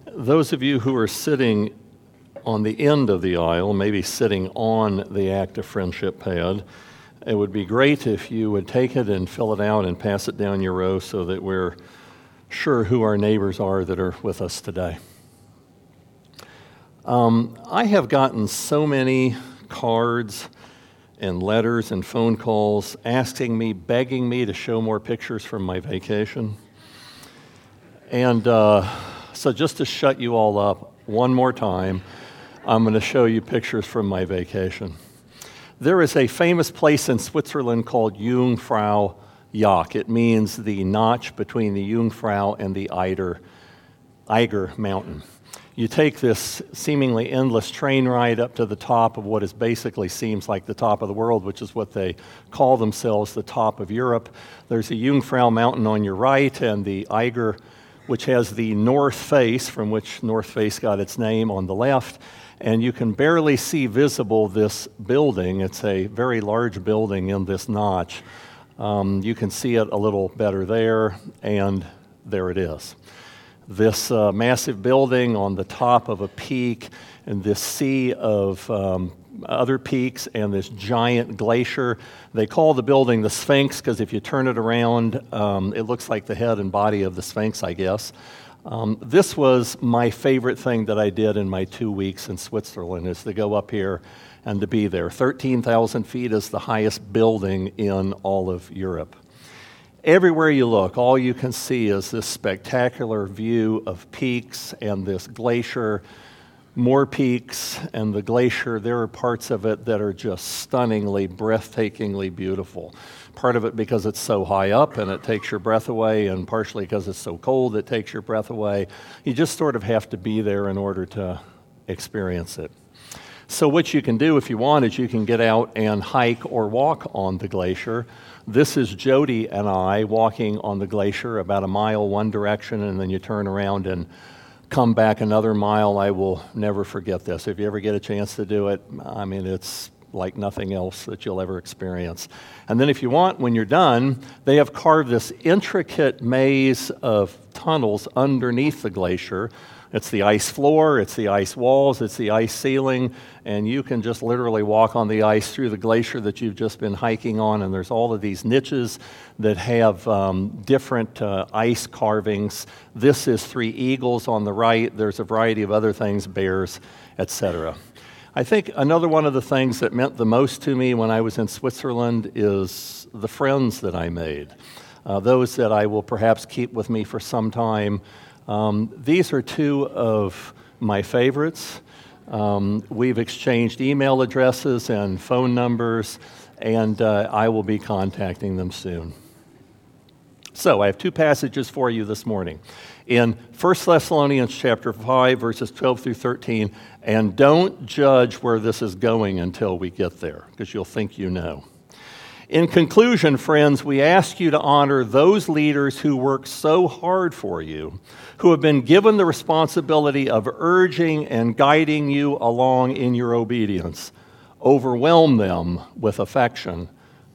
Those of you who are sitting on the end of the aisle, maybe sitting on the Act of Friendship pad, it would be great if you would take it and fill it out and pass it down your row so that we're sure who our neighbors are that are with us today. I have gotten so many cards and letters and phone calls asking me, begging me to show more pictures from my vacation. And so just to shut you all up one more time, I'm going to show you pictures from my vacation. There is a famous place in Switzerland called Jungfrau Joch. It means the notch between the Jungfrau and the Eiger Mountain. You take this seemingly endless train ride up to the top of what is basically seems like the top of the world, which is what they call themselves, the top of Europe. There's a Jungfrau Mountain on your right and the Eiger, which has the north face, from which North Face got its name, on the left. And you can barely see visible this building. It's a very large building in this notch. You can see it a little better there, and there it is. This massive building on the top of a peak, and this sea of other peaks, and this giant glacier. They call the building the Sphinx because if you turn it around, it looks like the head and body of the Sphinx, I guess. This was my favorite thing that I did in my 2 weeks in Switzerland, is to go up here and to be there. 13,000 feet is the highest building in all of Europe. Everywhere you look, all you can see is this spectacular view of peaks and this glacier, more peaks and the glacier. There are parts of it that are just stunningly, breathtakingly beautiful. Part of it because it's so high up and it takes your breath away, and partially because it's so cold it takes your breath away. You just sort of have to be there in order to experience it. So what you can do if you want is you can get out and hike or walk on the glacier. This is Jody and I walking on the glacier about a mile one direction, and then you turn around and come back another mile. I will never forget this. If you ever get a chance to do it, I mean, it's like nothing else that you'll ever experience. And then if you want, when you're done, they have carved this intricate maze of tunnels underneath the glacier. It's the ice floor, it's the ice walls, it's the ice ceiling, and you can just literally walk on the ice through the glacier that you've just been hiking on, and there's all of these niches that have different ice carvings. This is three eagles on the right. There's a variety of other things, bears, etc. I think another one of the things that meant the most to me when I was in Switzerland is the friends that I made, those that I will perhaps keep with me for some time. These are two of my favorites. We've exchanged email addresses and phone numbers, and I will be contacting them soon. So I have two passages for you this morning. In 1 Thessalonians chapter 5, verses 12 through 13, and don't judge where this is going until we get there, because you'll think you know. In conclusion, friends, we ask you to honor those leaders who work so hard for you, who have been given the responsibility of urging and guiding you along in your obedience. Overwhelm them with appreciation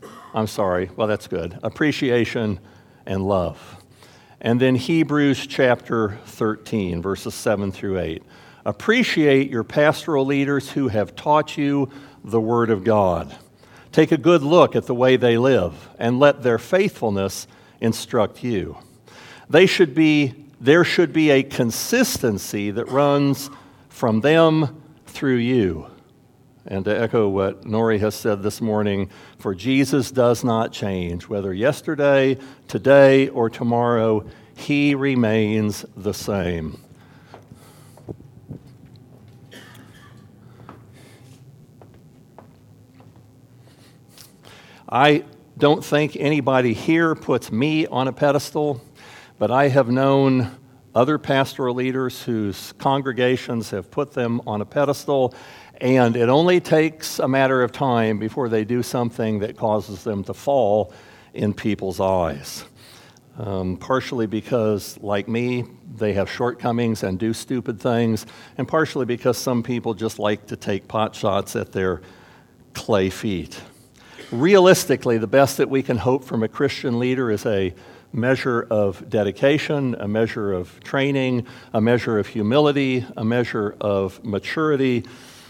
and love. And then Hebrews chapter 13, verses 7 through 8. Appreciate your pastoral leaders who have taught you the Word of God. Take a good look at the way they live, and let their faithfulness instruct you. There should be a consistency that runs from them through you. And to echo what Nori has said this morning, for Jesus does not change. Whether yesterday, today, or tomorrow, he remains the same. I don't think anybody here puts me on a pedestal, but I have known other pastoral leaders whose congregations have put them on a pedestal, and it only takes a matter of time before they do something that causes them to fall in people's eyes. Partially because, like me, they have shortcomings and do stupid things, and partially because some people just like to take pot shots at their clay feet. Realistically, the best that we can hope from a Christian leader is a measure of dedication, a measure of training, a measure of humility, a measure of maturity.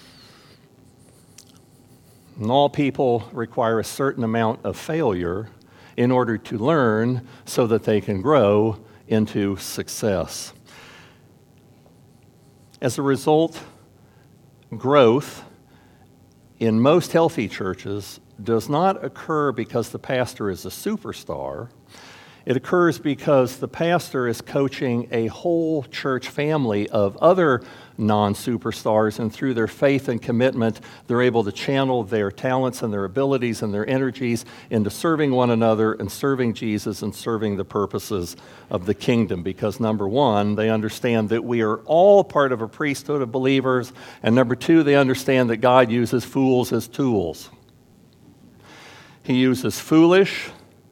And all people require a certain amount of failure in order to learn so that they can grow into success. As a result, growth in most healthy churches does not occur because the pastor is a superstar. It occurs because the pastor is coaching a whole church family of other non-superstars, and through their faith and commitment, they're able to channel their talents and their abilities and their energies into serving one another and serving Jesus and serving the purposes of the kingdom. Because number one, they understand that we are all part of a priesthood of believers, and number two, they understand that God uses fools as tools. He uses foolish,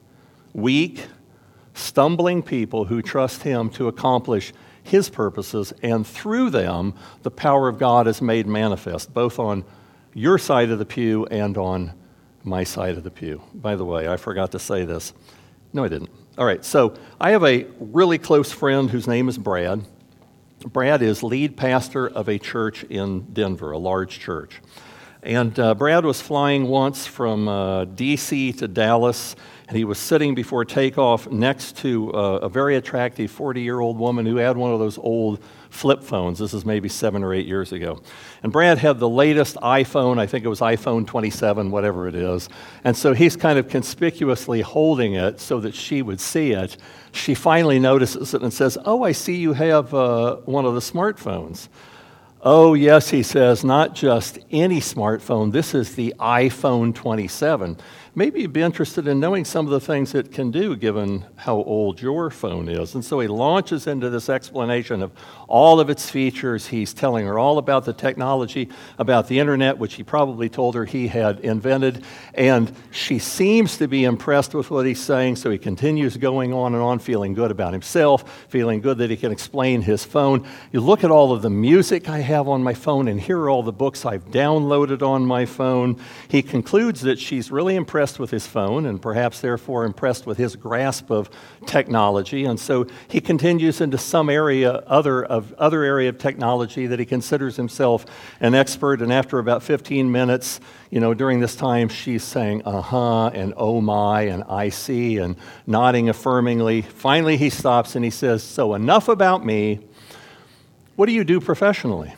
weak, stumbling people who trust Him to accomplish His purposes, and through them, the power of God is made manifest, both on your side of the pew and on my side of the pew. By the way, I forgot to say this. No, I didn't. All right, so I have a really close friend whose name is Brad. Brad is lead pastor of a church in Denver, a large church. And Brad was flying once from D.C. to Dallas, and he was sitting before takeoff next to a very attractive 40-year-old woman who had one of those old flip phones. This is maybe 7 or 8 years ago. And Brad had the latest iPhone. I think it was iPhone 27, whatever it is. And so he's kind of conspicuously holding it so that she would see it. She finally notices it and says, "Oh, I see you have one of the smartphones." "Oh, yes," he says, "not just any smartphone. This is the iPhone 27. Maybe you'd be interested in knowing some of the things it can do given how old your phone is." And so he launches into this explanation of all of its features. He's telling her all about the technology, about the internet, which he probably told her he had invented. And she seems to be impressed with what he's saying, so he continues going on and on, feeling good about himself, feeling good that he can explain his phone. "You look at all of the music I have on my phone, and here are all the books I've downloaded on my phone." He concludes that she's really impressed with his phone and perhaps therefore impressed with his grasp of technology. And so he continues into some other area of technology that he considers himself an expert. And after about 15 minutes, during this time, she's saying, "Uh-huh," and "Oh my," and "I see," and nodding affirmingly. Finally, he stops and he says, "So enough about me. What do you do professionally?"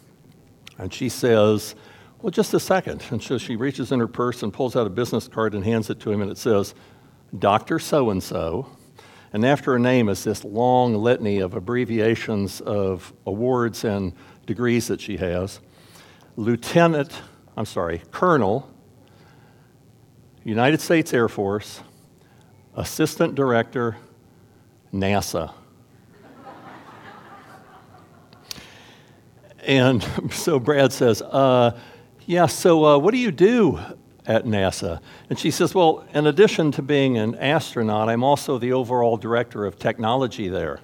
And she says, "Well, just a second." And so she reaches in her purse and pulls out a business card and hands it to him, and it says, "Dr. So-and-so." And after her name is this long litany of abbreviations of awards and degrees that she has. Colonel, United States Air Force, Assistant Director, NASA. And so Brad says, "Yeah, so what do you do at NASA?" And she says, "Well, in addition to being an astronaut, I'm also the overall director of technology there."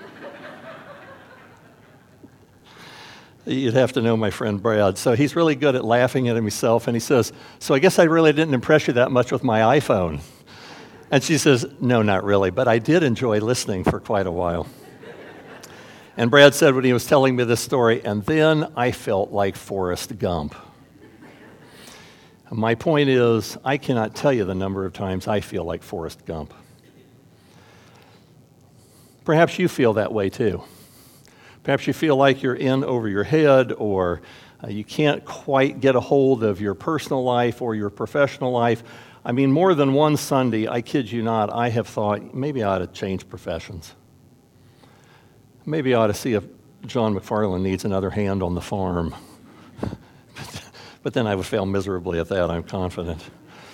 You'd have to know my friend Brad. So he's really good at laughing at himself, and he says, "So I guess I really didn't impress you that much with my iPhone." And she says, "No, not really, but I did enjoy listening for quite a while." And Brad said when he was telling me this story, "And then I felt like Forrest Gump." My point is, I cannot tell you the number of times I feel like Forrest Gump. Perhaps you feel that way too. Perhaps you feel like you're in over your head, or you can't quite get a hold of your personal life or your professional life. I mean, more than one Sunday, I kid you not, I have thought, maybe I ought to change professions. Maybe I ought to see if John McFarland needs another hand on the farm. But then I would fail miserably at that, I'm confident.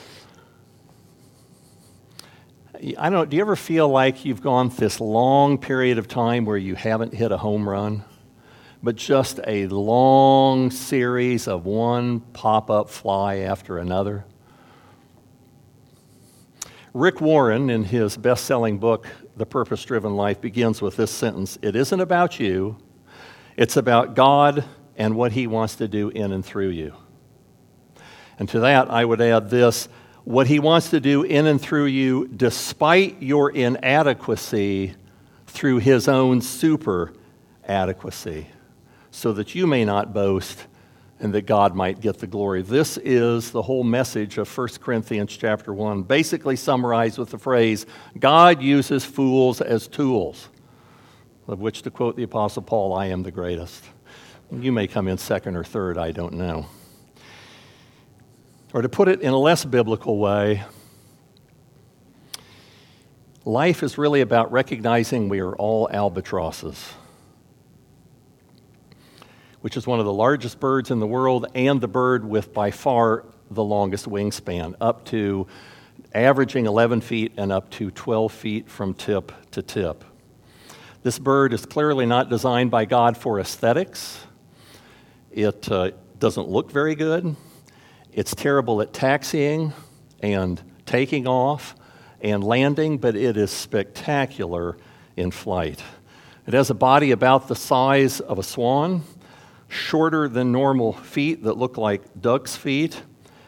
I don't know, do you ever feel like you've gone this long period of time where you haven't hit a home run, but just a long series of one pop-up fly after another? Rick Warren, in his best-selling book, The Purpose-Driven Life, begins with this sentence: "It isn't about you, it's about God and what He wants to do in and through you." And to that, I would add this: what he wants to do in and through you despite your inadequacy through his own super adequacy, so that you may not boast and that God might get the glory. This is the whole message of 1 Corinthians chapter 1, basically summarized with the phrase, God uses fools as tools, of which, to quote the Apostle Paul, I am the greatest. You may come in second or third, I don't know. Or to put it in a less biblical way, life is really about recognizing we are all albatrosses, which is one of the largest birds in the world and the bird with by far the longest wingspan, up to averaging 11 feet and up to 12 feet from tip to tip. This bird is clearly not designed by God for aesthetics. It doesn't look very good. It's terrible at taxiing and taking off and landing, but it is spectacular in flight. It has a body about the size of a swan, shorter than normal feet that look like duck's feet.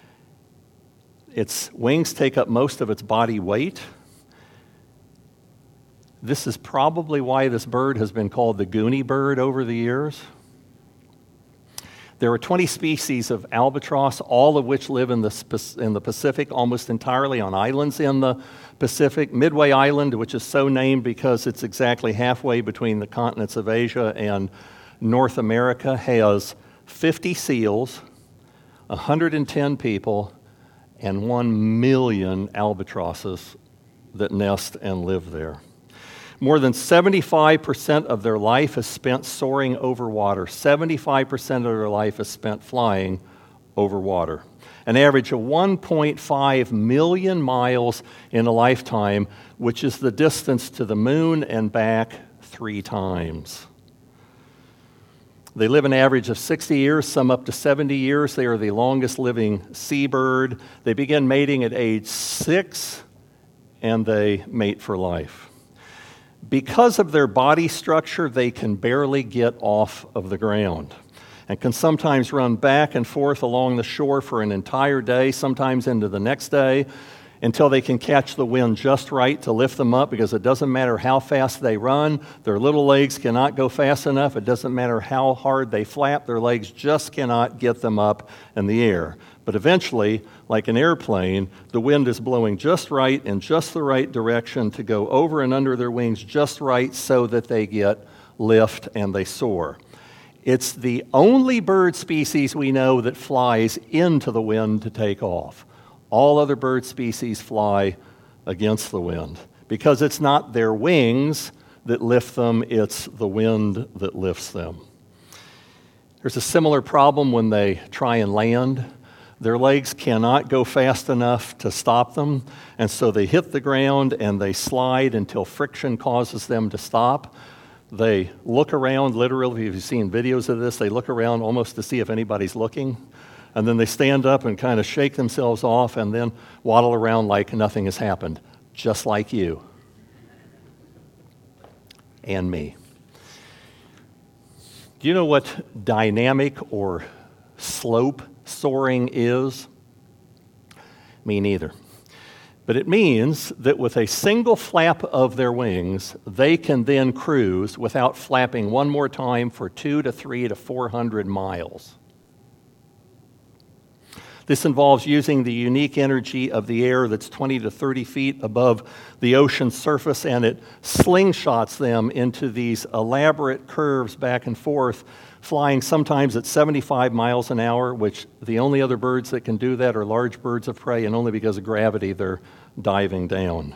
Its wings take up most of its body weight. This is probably why this bird has been called the Goonie bird over the years. There are 20 species of albatross, all of which live in the Pacific, almost entirely on islands in the Pacific. Midway Island, which is so named because it's exactly halfway between the continents of Asia and North America, has 50 seals, 110 people, and 1 million albatrosses that nest and live there. More than 75% of their life is spent soaring over water. 75% of their life is spent flying over water. An average of 1.5 million miles in a lifetime, which is the distance to the moon and back 3 times. They live an average of 60 years, some up to 70 years. They are the longest living seabird. They begin mating at age 6, and they mate for life. Because of their body structure, they can barely get off of the ground and can sometimes run back and forth along the shore for an entire day, sometimes into the next day, until they can catch the wind just right to lift them up, because it doesn't matter how fast they run, their little legs cannot go fast enough. It doesn't matter how hard they flap, their legs just cannot get them up in the air. But eventually, like an airplane, the wind is blowing just right in just the right direction to go over and under their wings just right so that they get lift and they soar. It's the only bird species we know that flies into the wind to take off. All other bird species fly against the wind because it's not their wings that lift them, it's the wind that lifts them. There's a similar problem when they try and land. Their legs cannot go fast enough to stop them, and so they hit the ground and they slide until friction causes them to stop. They look around, literally, if you've seen videos of this, they look around almost to see if anybody's looking, and then they stand up and kind of shake themselves off and then waddle around like nothing has happened, just like you and me. Do you know what dynamic or slope soaring is? Me neither. But it means that with a single flap of their wings, they can then cruise without flapping one more time for 200 to 300 to 400 miles. This involves using the unique energy of the air that's 20 to 30 feet above the ocean surface, and it slingshots them into these elaborate curves back and forth, flying sometimes at 75 miles an hour, which the only other birds that can do that are large birds of prey, and only because of gravity they're diving down.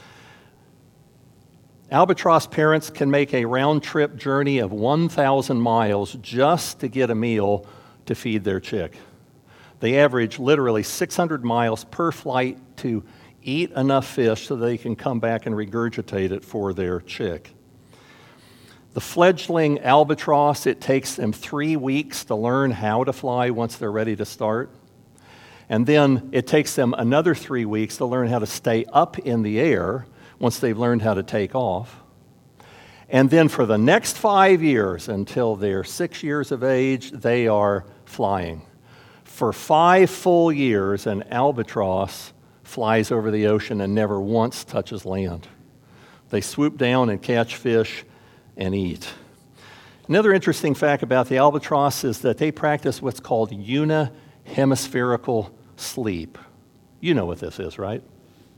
Albatross parents can make a round-trip journey of 1,000 miles just to get a meal to feed their chick. They average literally 600 miles per flight to eat enough fish so they can come back and regurgitate it for their chick. The fledgling albatross, it takes them 3 weeks to learn how to fly once they're ready to start. And then it takes them another 3 weeks to learn how to stay up in the air once they've learned how to take off. And then for the next 5 years, until they're 6 years of age, they are flying. For 5 full years, an albatross flies over the ocean and never once touches land. They swoop down and catch fish and eat. Another interesting fact about the albatross is that they practice what's called unihemispherical sleep. You know what this is, right?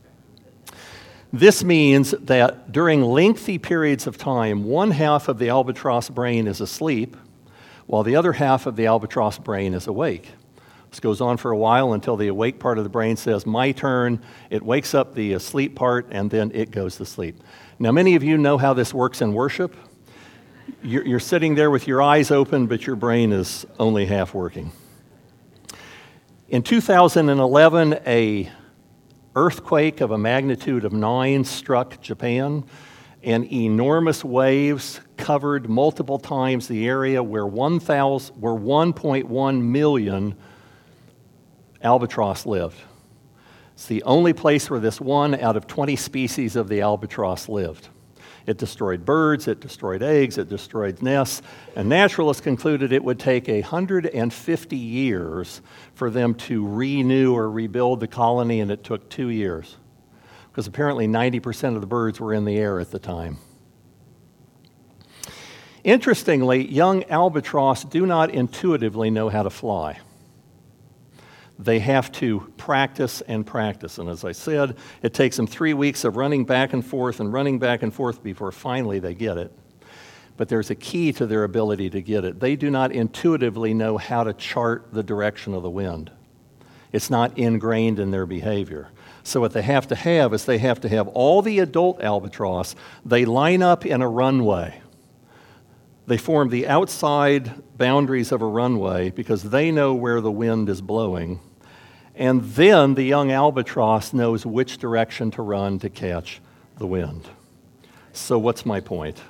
This means that during lengthy periods of time, one half of the albatross brain is asleep, while the other half of the albatross brain is awake. This goes on for a while until the awake part of the brain says, my turn. It wakes up the asleep part, and then it goes to sleep. Now, many of you know how this works in worship. You're sitting there with your eyes open, but your brain is only half working. In 2011, an earthquake of a magnitude of 9 struck Japan, and enormous waves covered multiple times the area where 1.1 million albatross lived. It's the only place where this one out of 20 species of the albatross lived. It destroyed birds, it destroyed eggs, it destroyed nests, and naturalists concluded it would take 150 years for them to renew or rebuild the colony, and it took 2 years, because apparently 90% of the birds were in the air at the time. Interestingly, young albatross do not intuitively know how to fly. They have to practice and practice. And as I said, it takes them 3 weeks of running back and forth before finally they get it. But there's a key to their ability to get it. They do not intuitively know how to chart the direction of the wind. It's not ingrained in their behavior. So what they have to have is they have to have all the adult albatross. They line up in a runway. They form the outside boundaries of a runway because they know where the wind is blowing. And then the young albatross knows which direction to run to catch the wind. So what's my point?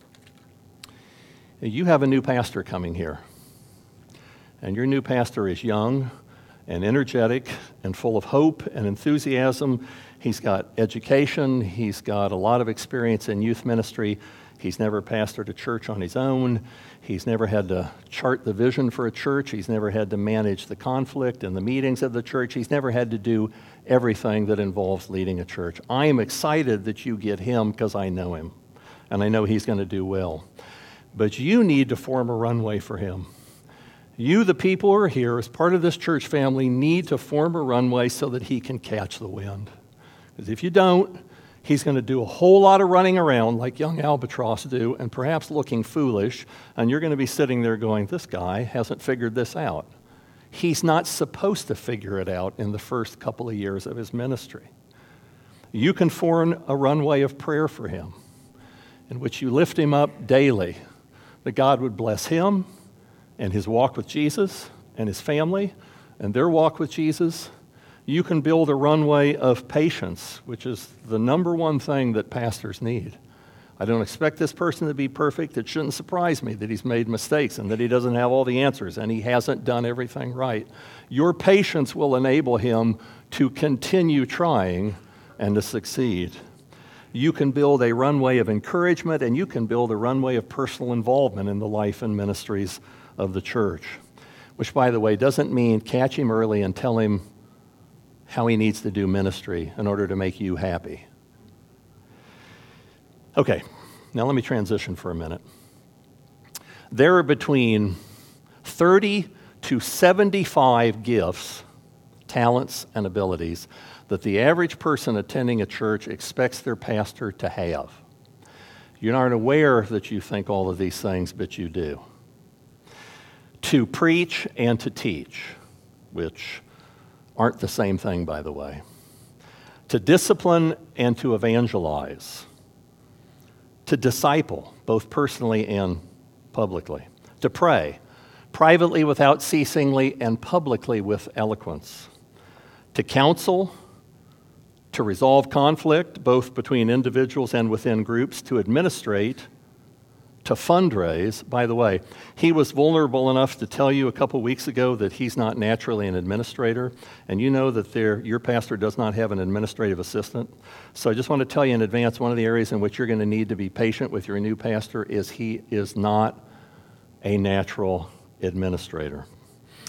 You have a new pastor coming here. And your new pastor is young and energetic and full of hope and enthusiasm. He's got education. He's got a lot of experience in youth ministry. He's never pastored a church on his own. He's never had to chart the vision for a church. He's never had to manage the conflict and the meetings of the church. He's never had to do everything that involves leading a church. I am excited that you get him because I know him, and I know he's going to do well. But you need to form a runway for him. You, the people who are here, as part of this church family, need to form a runway so that he can catch the wind. Because if you don't, he's going to do a whole lot of running around like young albatross do, and perhaps looking foolish, and you're going to be sitting there going, this guy hasn't figured this out. He's not supposed to figure it out in the first couple of years of his ministry. You can form a runway of prayer for him in which you lift him up daily, that God would bless him and his walk with Jesus and his family and their walk with Jesus. You can build a runway of patience, which is the number one thing that pastors need. I don't expect this person to be perfect. It shouldn't surprise me that he's made mistakes and that he doesn't have all the answers and he hasn't done everything right. Your patience will enable him to continue trying and to succeed. You can build a runway of encouragement, and you can build a runway of personal involvement in the life and ministries of the church, which, by the way, doesn't mean catch him early and tell him how he needs to do ministry in order to make you happy. Okay, now let me transition for a minute. There are between 30 to 75 gifts, talents, and abilities that the average person attending a church expects their pastor to have. You aren't aware that you think all of these things, but you do. To preach and to teach, which aren't the same thing, by the way. To discipline and to evangelize. To disciple, both personally and publicly. To pray, privately without ceasingly and publicly with eloquence. To counsel, to resolve conflict, both between individuals and within groups. To administrate, to fundraise. By the way, he was vulnerable enough to tell you a couple weeks ago that he's not naturally an administrator, and you know that your pastor does not have an administrative assistant. So I just want to tell you in advance, one of the areas in which you're going to need to be patient with your new pastor is he is not a natural administrator.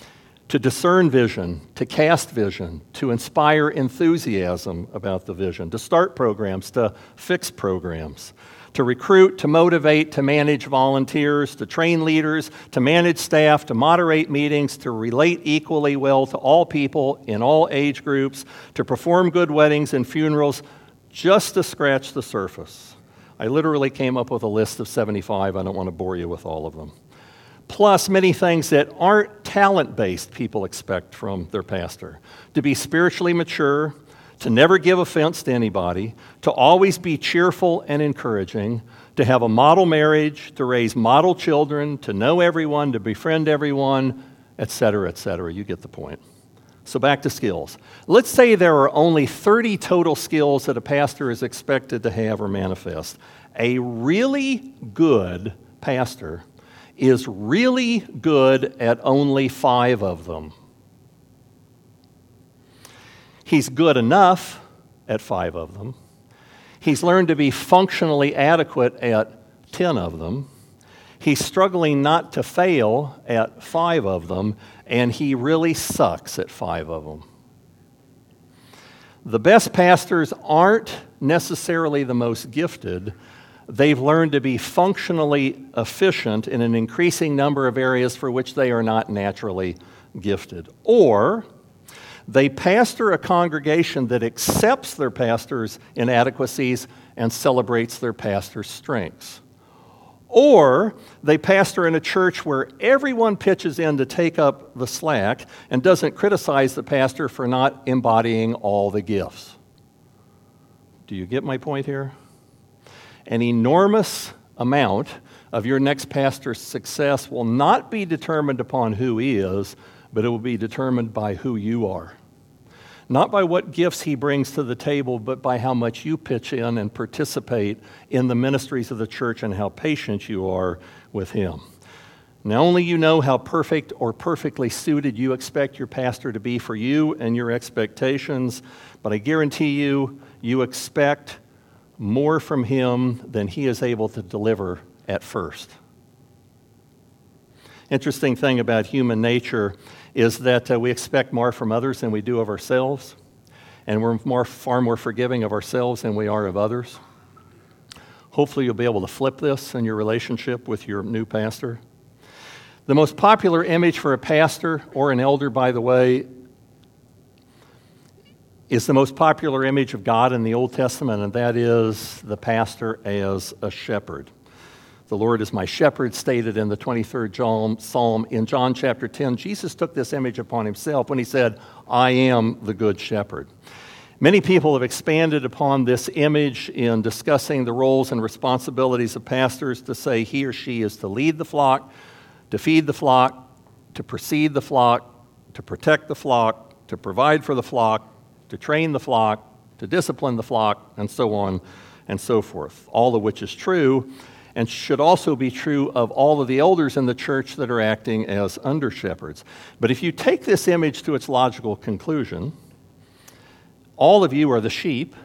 to discern vision, to cast vision, to inspire enthusiasm about the vision, to start programs, to fix programs, to recruit, to motivate, to manage volunteers, to train leaders, to manage staff, to moderate meetings, to relate equally well to all people in all age groups, to perform good weddings and funerals, just to scratch the surface. I literally came up with a list of 75. I don't want to bore you with all of them. Plus many things that aren't talent-based people expect from their pastor. To be spiritually mature, to never give offense to anybody, to always be cheerful and encouraging, to have a model marriage, to raise model children, to know everyone, to befriend everyone, etc., etc. You get the point. So back to skills. Let's say there are only 30 total skills that a pastor is expected to have or manifest. A really good pastor is really good at only 5 of them. He's good enough at 5 of them. He's learned to be functionally adequate at 10 of them. He's struggling not to fail at 5 of them, and he really sucks at 5 of them. The best pastors aren't necessarily the most gifted. They've learned to be functionally efficient in an increasing number of areas for which they are not naturally gifted. Or they pastor a congregation that accepts their pastor's inadequacies and celebrates their pastor's strengths. Or they pastor in a church where everyone pitches in to take up the slack and doesn't criticize the pastor for not embodying all the gifts. Do you get my point here? An enormous amount of your next pastor's success will not be determined upon who he is, but it will be determined by who you are. Not by what gifts he brings to the table, but by how much you pitch in and participate in the ministries of the church and how patient you are with him. Now, only you know how perfect or perfectly suited you expect your pastor to be for you and your expectations, but I guarantee you, you expect more from him than he is able to deliver at first. Interesting thing about human nature is that we expect more from others than we do of ourselves, and we're far more forgiving of ourselves than we are of others. Hopefully you'll be able to flip this in your relationship with your new pastor. The most popular image for a pastor or an elder, by the way, is the most popular image of God in the Old Testament, and that is the pastor as a shepherd. The Lord is my shepherd, stated in the 23rd Psalm. In John chapter 10, Jesus took this image upon himself when he said, I am the good shepherd. Many people have expanded upon this image in discussing the roles and responsibilities of pastors to say he or she is to lead the flock, to feed the flock, to precede the flock, to protect the flock, to provide for the flock, to train the flock, to discipline the flock, and so on and so forth, all of which is true and should also be true of all of the elders in the church that are acting as under-shepherds. But if you take this image to its logical conclusion, all of you are the sheep.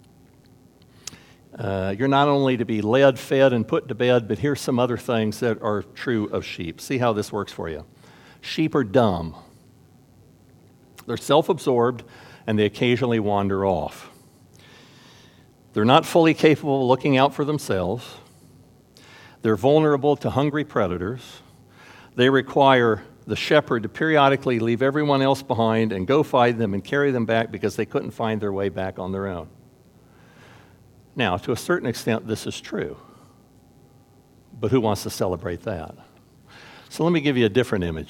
You're not only to be led, fed, and put to bed, but here's some other things that are true of sheep. See how this works for you. Sheep are dumb. They're self-absorbed, and they occasionally wander off. They're not fully capable of looking out for themselves. They're vulnerable to hungry predators. They require the shepherd to periodically leave everyone else behind and go find them and carry them back because they couldn't find their way back on their own. Now, to a certain extent, this is true. But who wants to celebrate that? So let me give you a different image.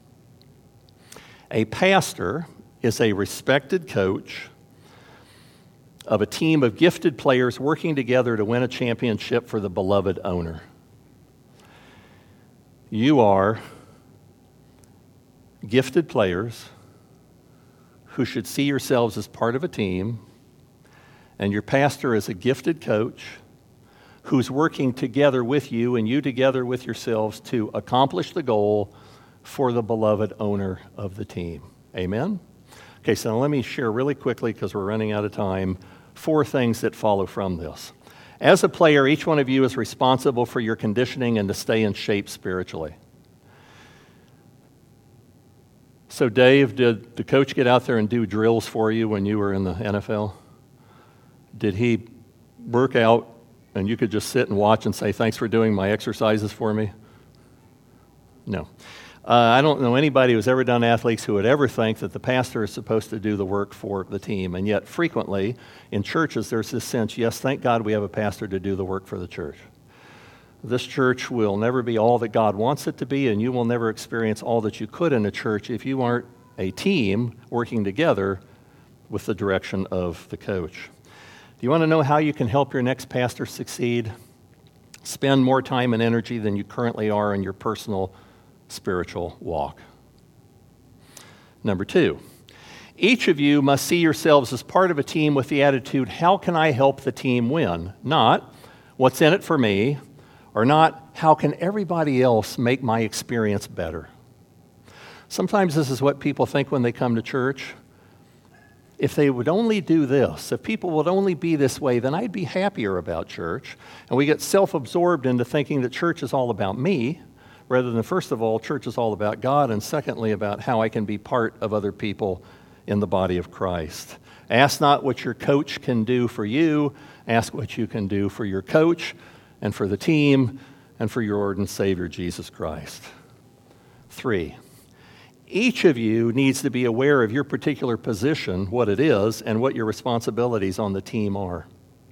A pastor is a respected coach of a team of gifted players working together to win a championship for the beloved owner. You are gifted players who should see yourselves as part of a team, and your pastor is a gifted coach who's working together with you and you together with yourselves to accomplish the goal for the beloved owner of the team. Amen? Okay, so now let me share really quickly, because we're running out of time, 4 things that follow from this. As a player, each one of you is responsible for your conditioning and to stay in shape spiritually. So, Dave, did the coach get out there and do drills for you when you were in the NFL? Did he work out and you could just sit and watch and say, thanks for doing my exercises for me? No. I don't know anybody who's ever done athletics who would ever think that the pastor is supposed to do the work for the team. And yet, frequently, in churches, there's this sense, yes, thank God we have a pastor to do the work for the church. This church will never be all that God wants it to be, and you will never experience all that you could in a church if you aren't a team working together with the direction of the coach. Do you want to know how you can help your next pastor succeed? Spend more time and energy than you currently are in your personal spiritual walk. Number 2, each of you must see yourselves as part of a team with the attitude, how can I help the team win? Not, what's in it for me? Or not, how can everybody else make my experience better? Sometimes this is what people think when they come to church. If they would only do this, if people would only be this way, then I'd be happier about church. And we get self-absorbed into thinking that church is all about me, rather than, first of all, church is all about God, and secondly, about how I can be part of other people in the body of Christ. Ask not what your coach can do for you, ask what you can do for your coach, and for the team, and for your Lord and Savior, Jesus Christ. 3, each of you needs to be aware of your particular position, what it is, and what your responsibilities on the team are.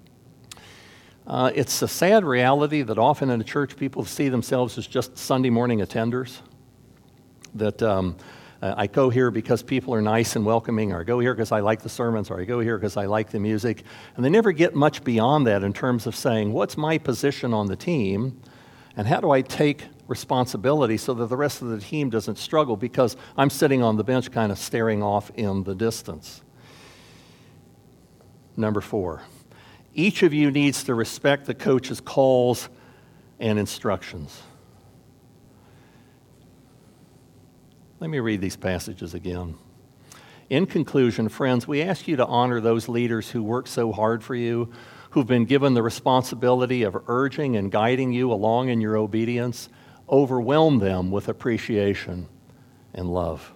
It's a sad reality that often in a church people see themselves as just Sunday morning attenders, that I go here because people are nice and welcoming, or I go here because I like the sermons, or I go here because I like the music. And they never get much beyond that in terms of saying, what's my position on the team, and how do I take responsibility so that the rest of the team doesn't struggle because I'm sitting on the bench kind of staring off in the distance. Number 4, each of you needs to respect the coach's calls and instructions. Let me read these passages again. In conclusion, friends, we ask you to honor those leaders who work so hard for you, who've been given the responsibility of urging and guiding you along in your obedience. Overwhelm them with appreciation and love.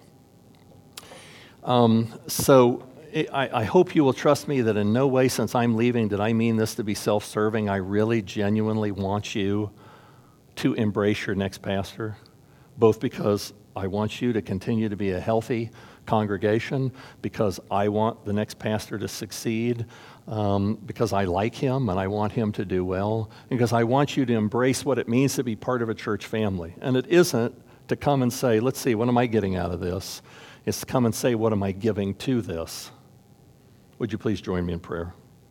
I hope you will trust me that in no way since I'm leaving did I mean this to be self-serving. I really genuinely want you to embrace your next pastor, both because I want you to continue to be a healthy congregation, because I want the next pastor to succeed, because I like him and I want him to do well, because I want you to embrace what it means to be part of a church family. And it isn't to come and say, let's see, what am I getting out of this? It's to come and say, what am I giving to this? Would you please join me in prayer?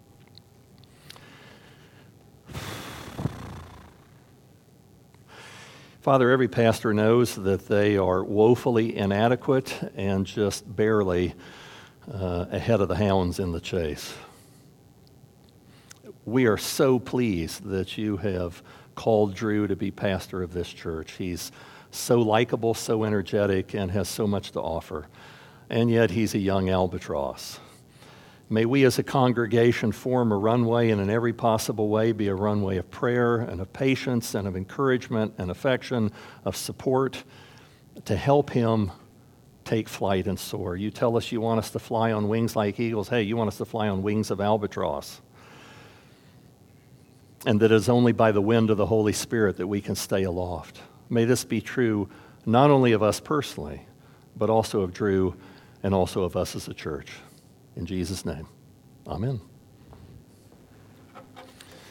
Father, every pastor knows that they are woefully inadequate and just barely ahead of the hounds in the chase. We are so pleased that you have called Drew to be pastor of this church. He's so likable, so energetic, and has so much to offer. And yet he's a young albatross. May we as a congregation form a runway, and in every possible way be a runway of prayer and of patience and of encouragement and affection, of support, to help him take flight and soar. You tell us you want us to fly on wings like eagles. Hey, you want us to fly on wings of albatross. And that it is only by the wind of the Holy Spirit that we can stay aloft. May this be true not only of us personally, but also of Drew and also of us as a church. In Jesus' name, amen.